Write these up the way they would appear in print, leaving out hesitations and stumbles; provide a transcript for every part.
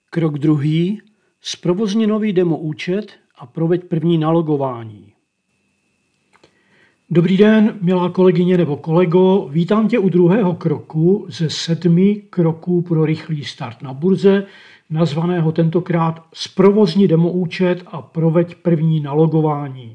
Krok druhý. Zprovozni nový demo účet a proveď první nalogování. Dobrý den, milá kolegyně nebo kolego, vítám tě u druhého kroku ze 7 kroků pro rychlý start na burze, nazvaného tentokrát Zprovozni demo účet a proveď první nalogování.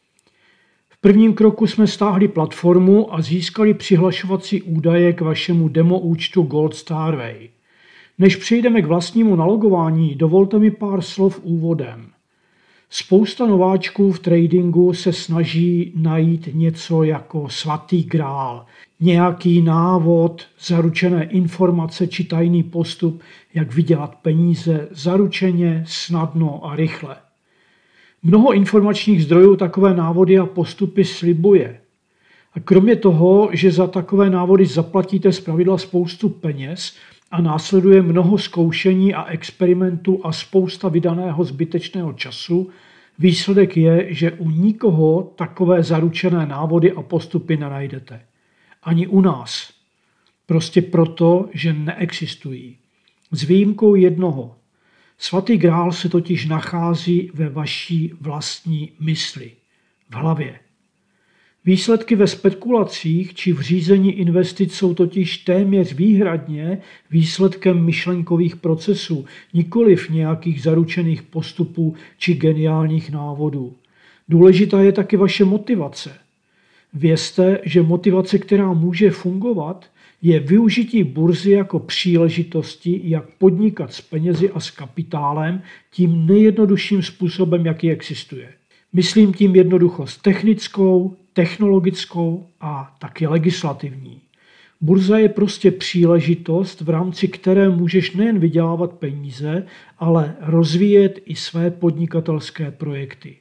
V prvním kroku jsme stáhli platformu a získali přihlašovací údaje k vašemu demo účtu Gold Starway. Než přejdeme k vlastnímu nalogování, dovolte mi pár slov úvodem. Spousta nováčků v tradingu se snaží najít něco jako svatý grál, nějaký návod, zaručené informace či tajný postup, jak vydělat peníze zaručeně, snadno a rychle. Mnoho informačních zdrojů takové návody a postupy slibuje. A kromě toho, že za takové návody zaplatíte zpravidla spoustu peněz a následuje mnoho zkoušení a experimentů a spousta vydaného zbytečného času, výsledek je, že u nikoho takové zaručené návody a postupy nenajdete. Ani u nás. Prostě proto, že neexistují. S výjimkou jednoho. Svatý grál se totiž nachází ve vaší vlastní mysli, v hlavě. Výsledky ve spekulacích či v řízení investic jsou totiž téměř výhradně výsledkem myšlenkových procesů, nikoliv nějakých zaručených postupů či geniálních návodů. Důležitá je taky vaše motivace. Vězte, že motivace, která může fungovat, je využití burzy jako příležitosti, jak podnikat s penězi a s kapitálem tím nejjednodušším způsobem, jaký existuje. Myslím tím jednoduchost technickou, technologickou a taky legislativní. Burza je prostě příležitost, v rámci které můžeš nejen vydělávat peníze, ale rozvíjet i své podnikatelské projekty.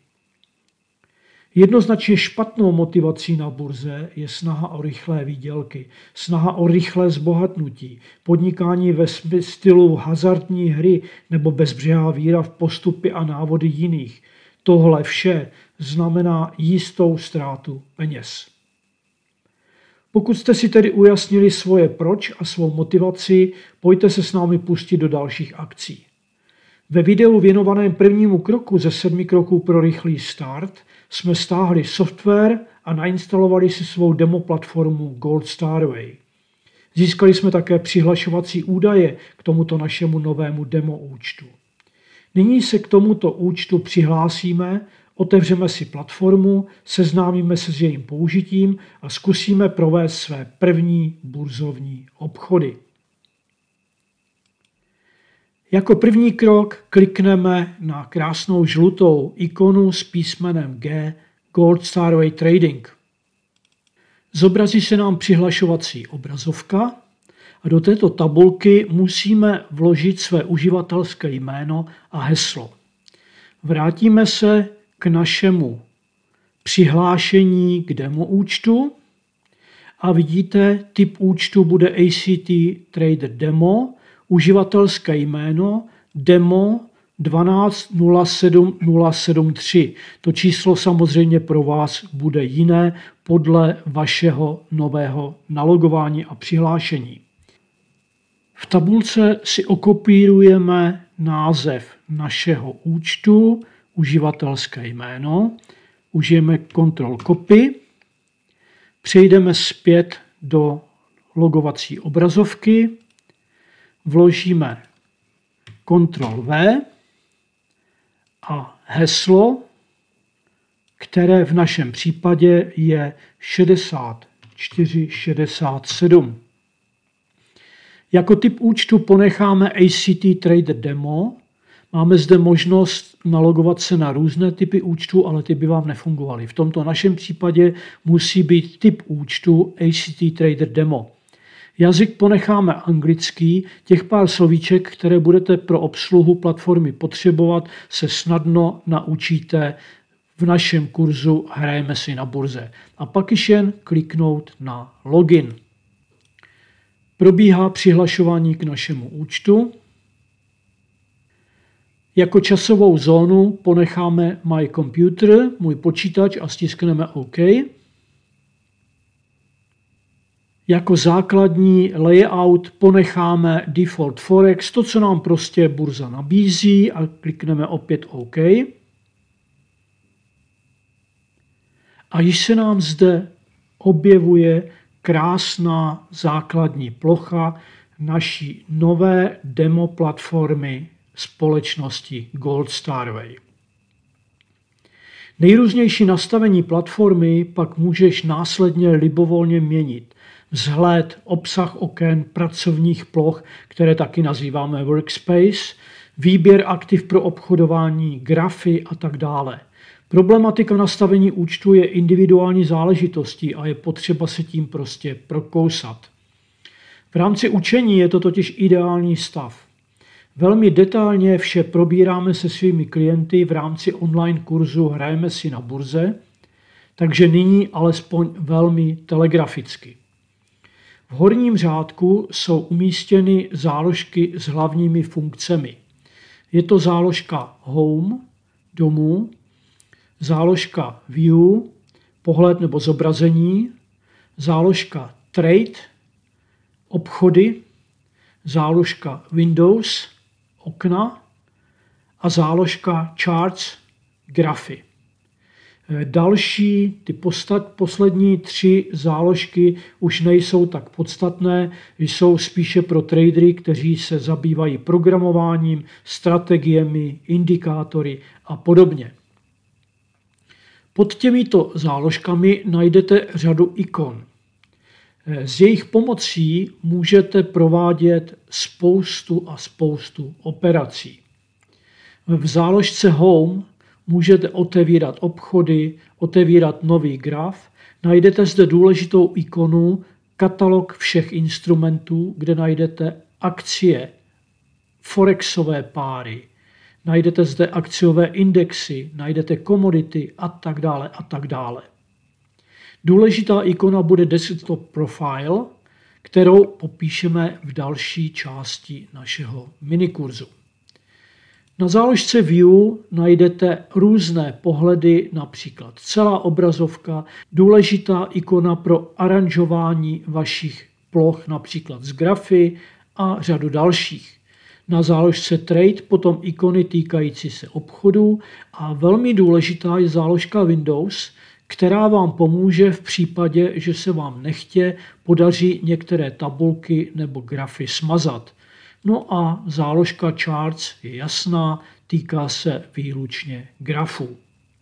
Jednoznačně špatnou motivací na burze je snaha o rychlé výdělky, snaha o rychlé zbohatnutí, podnikání ve stylu hazardní hry nebo bezbřehá víra v postupy a návody jiných. Tohle vše znamená jistou ztrátu peněz. Pokud jste si tedy ujasnili svoje proč a svou motivaci, pojďte se s námi pustit do dalších akcí. Ve videu věnovaném prvnímu kroku ze 7 kroků pro rychlý start jsme stáhli software a nainstalovali si svou demo platformu Gold Starway. Získali jsme také přihlašovací údaje k tomuto našemu novému demo účtu. Nyní se k tomuto účtu přihlásíme, otevřeme si platformu, seznámíme se s jejím použitím a zkusíme provést své první burzovní obchody. Jako první krok klikneme na krásnou žlutou ikonu s písmenem G Gold Starway Trading. Zobrazí se nám přihlašovací obrazovka a do této tabulky musíme vložit své uživatelské jméno a heslo. Vrátíme se k našemu přihlášení k demo účtu a vidíte, typ účtu bude ACT Trader Demo, uživatelské jméno demo 1207073. To číslo samozřejmě pro vás bude jiné podle vašeho nového nalogování a přihlášení. V tabulce si okopírujeme název našeho účtu, uživatelské jméno, užijeme Ctrl Copy, přejdeme zpět do logovací obrazovky, vložíme Ctrl V a heslo, které v našem případě je 6467. Jako typ účtu ponecháme ACT Trader Demo. Máme zde možnost nalogovat se na různé typy účtu, ale ty by vám nefungovaly. V tomto našem případě musí být typ účtu ACT Trader Demo. Jazyk ponecháme anglický, těch pár slovíček, které budete pro obsluhu platformy potřebovat, se snadno naučíte v našem kurzu Hrajeme si na burze. A pak již jen kliknout na login. Probíhá přihlašování k našemu účtu. Jako časovou zónu ponecháme My Computer, můj počítač, a stiskneme OK. Jako základní layout ponecháme default forex, to, co nám prostě burza nabízí, a klikneme opět OK. A již se nám zde objevuje krásná základní plocha naší nové demo platformy společnosti Gold Starway. Nejrůznější nastavení platformy pak můžeš následně libovolně měnit. Vzhled, obsah oken, pracovních ploch, které taky nazýváme workspace, výběr aktiv pro obchodování, grafy a tak dále. Problematika nastavení účtu je individuální záležitostí a je potřeba se tím prostě prokousat. V rámci učení je to totiž ideální stav. Velmi detailně vše probíráme se svými klienty v rámci online kurzu Hrajeme si na burze, takže nyní alespoň velmi telegraficky. V horním řádku jsou umístěny záložky s hlavními funkcemi. Je to záložka Home, domů, záložka View, pohled nebo zobrazení, záložka Trade, obchody, záložka Windows, okna a záložka Charts, grafy. Další, ty poslední 3 záložky už nejsou tak podstatné, jsou spíše pro tradery, kteří se zabývají programováním, strategiemi, indikátory a podobně. Pod těmito záložkami najdete řadu ikon. S jejich pomocí můžete provádět spoustu operací. V záložce Home můžete otevírat obchody, otevírat nový graf. Najdete zde důležitou ikonu katalog všech instrumentů, kde najdete akcie, forexové páry, najdete zde akciové indexy, najdete komodity a tak dále a tak dále. Důležitá ikona bude Desktop Profile, kterou popíšeme v další části našeho minikurzu. Na záložce View najdete různé pohledy, například celá obrazovka, důležitá ikona pro aranžování vašich ploch, například z grafy a řadu dalších. Na záložce Trade potom ikony týkající se obchodu a velmi důležitá je záložka Windows, která vám pomůže v případě, že se vám nechtě podaří některé tabulky nebo grafy smazat. No a záložka Charts je jasná, týká se výlučně grafů.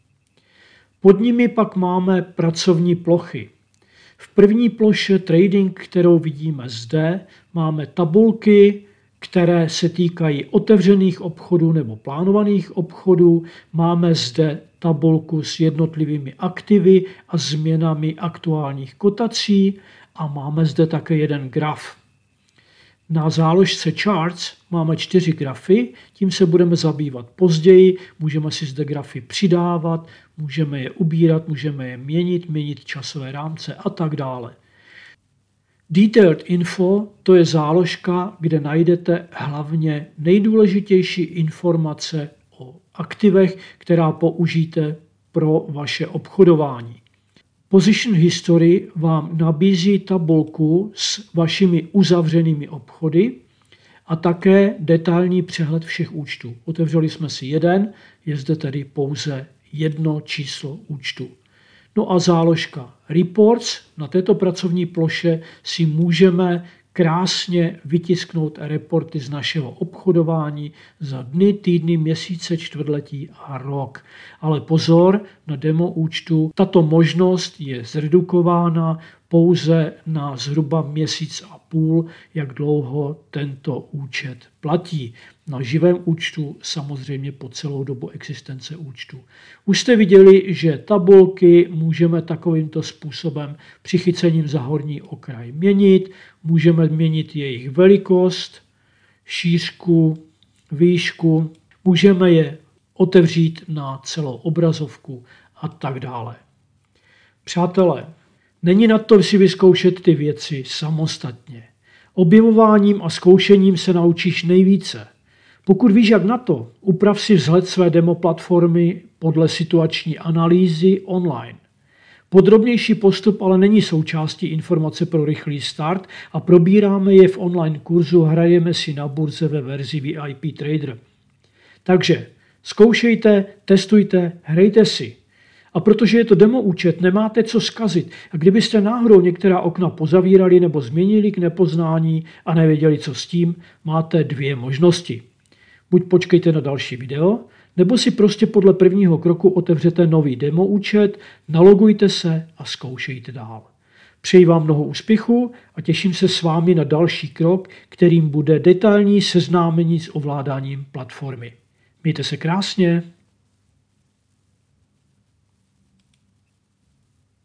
Pod nimi pak máme pracovní plochy. V první ploše Trading, kterou vidíme zde, máme tabulky, které se týkají otevřených obchodů nebo plánovaných obchodů. Máme zde tabulku s jednotlivými aktivy a změnami aktuálních kotací a máme zde také jeden graf. Na záložce Charts máme 4 grafy, tím se budeme zabývat později, můžeme si zde grafy přidávat, můžeme je ubírat, můžeme je měnit časové rámce a tak dále. Detailed Info, to je záložka, kde najdete hlavně nejdůležitější informace o aktivech, která použijete pro vaše obchodování. Position History vám nabízí tabulku s vašimi uzavřenými obchody a také detailní přehled všech účtů. Otevřeli jsme si jeden, je zde tedy pouze jedno číslo účtu. No a záložka Reports, na této pracovní ploše si můžeme krásně vytisknout reporty z našeho obchodování za dny, týdny, měsíce, čtvrtletí a rok. Ale pozor, na demo účtu tato možnost je zredukována pouze na zhruba měsíc a půl, jak dlouho tento účet platí. Na živém účtu samozřejmě po celou dobu existence účtu. Už jste viděli, že tabulky můžeme takovýmto způsobem přichycením za horní okraj měnit. Můžeme měnit jejich velikost, šířku, výšku. Můžeme je otevřít na celou obrazovku a tak dále. Přátelé, není na to si vyzkoušet ty věci samostatně. Objevováním a zkoušením se naučíš nejvíce. Pokud víš, jak na to, uprav si vzhled své demo platformy podle situační analýzy online. Podrobnější postup ale není součástí informace pro rychlý start a probíráme je v online kurzu Hrajeme si na burze ve verzi VIP Trader. Takže zkoušejte, testujte, hrajte si. A protože je to demo účet, nemáte co zkazit. A kdybyste náhodou některá okna pozavírali nebo změnili k nepoznání a nevěděli, co s tím, máte dvě možnosti. Buď počkejte na další video, nebo si prostě podle prvního kroku otevřete nový demo účet, nalogujte se a zkoušejte dál. Přeji vám mnoho úspěchu a těším se s vámi na další krok, kterým bude detailní seznámení s ovládáním platformy. Mějte se krásně.